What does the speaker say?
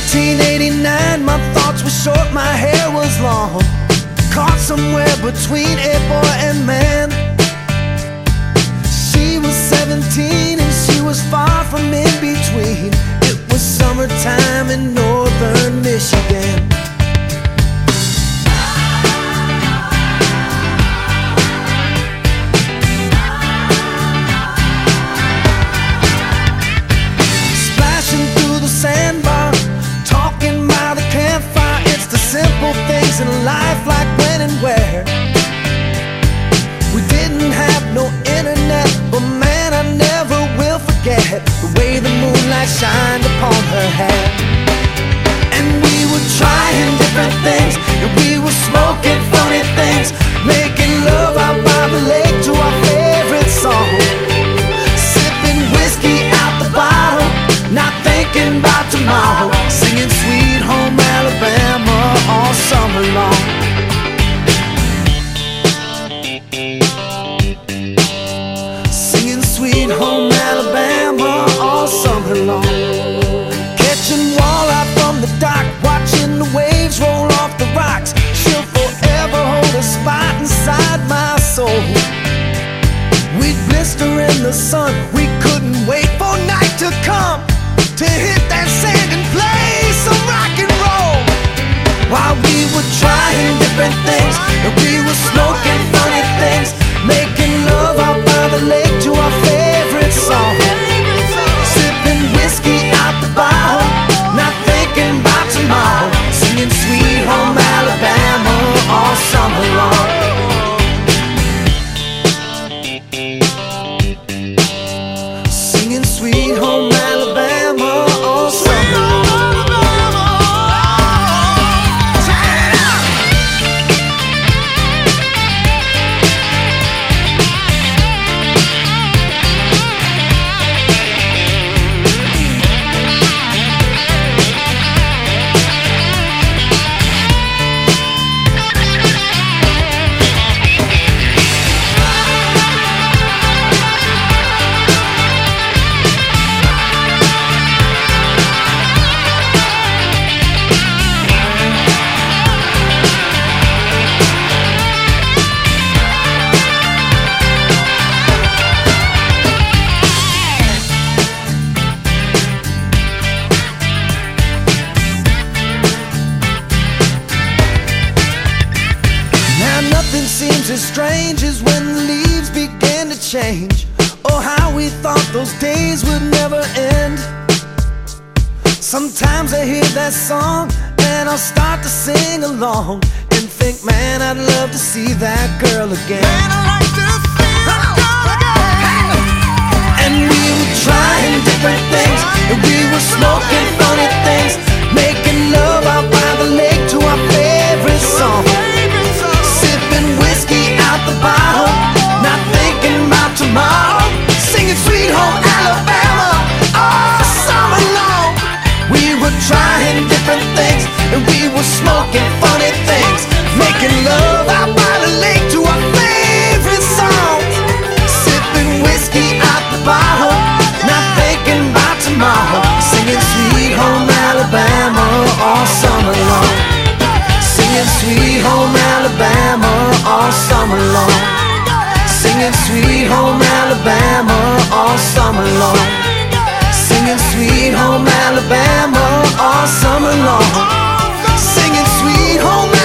1989, my thoughts were short, my hair was long, caught somewhere between a boy and man. She was 17 and she was far from in between. It was summertime in northern Michigan. Splashing through the sandbar, talking by the campfire. It's the simple things in life, like when and where. We didn't have no internet, but man, I never will forget the way the moonlight shined upon her hair. And we were trying different things, and we were smoking funny things, making love out by the lake to our favorite song, sipping whiskey out the bottle, not thinking about tomorrow, singing Sweet Home Alabama all summer long. Singing Sweet Home Alabama all summer long. Catching walleye from the dock, watching the waves roll off the rocks. She'll forever hold a spot inside my soul. We'd blister in the sun, we couldn't wait for night to come to hit that sand and play some rock and roll. While we were trying different things, and we were smoking funny things, making love out by the lake to our favorite song, sipping whiskey out the bottle, not thinking about tomorrow, singing Sweet Home Alabama all summer long. Singing Sweet Home Alabama all summer long. Nothing seems as strange as when the leaves began to change. Oh, how we thought those days would never end. Sometimes I hear that song and I'll start to sing along and think, man, I'd love to see that girl again. Man, I'd like to see that girl again. And we were trying different things, and we were smoking funny things, making love out by the lake to our favorite song, whiskey out the bottle, not thinking about tomorrow, singing Sweet Home Alabama all summer long. We were trying different things, and we were smoking funny things, making love out by the lake to our favorite song, sipping whiskey out the bottle, not thinking about tomorrow, singing Sweet Home Alabama all summer long. Singing Sweet Home Alabama all summer long. Singing Sweet Home Alabama all summer long. Singing Sweet Home Alabama all summer long. Singing Sweet Home